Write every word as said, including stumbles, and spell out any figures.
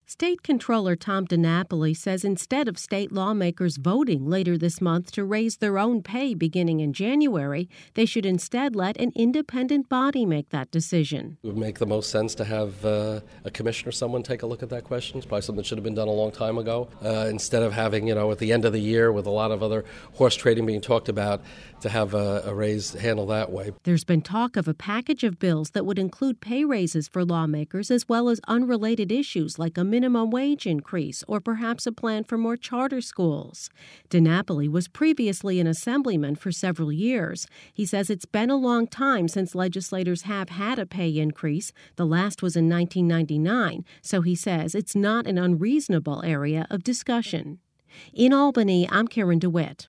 State Controller Tom DiNapoli says instead of state lawmakers voting later this month to raise their own pay beginning in January, they should instead let an independent body make that decision. It would make the most sense to have uh, a commissioner, someone take a look at that question. It's probably something that should have been done a long time ago. Uh, instead of having, you know, at the end of the year with a lot of other horse trading being talked about, to have a, a raise handled that way. There's been talk of a package of bills that would include pay raises for lawmakers as well as unrelated issues like a minimum wage increase or perhaps a plan for more charter schools. DiNapoli was previously an assemblyman for several years. He says it's been a long time since legislators have had a pay increase. The last was in nineteen ninety-nine, so he says it's not an unreasonable area of discussion. In Albany, I'm Karen DeWitt.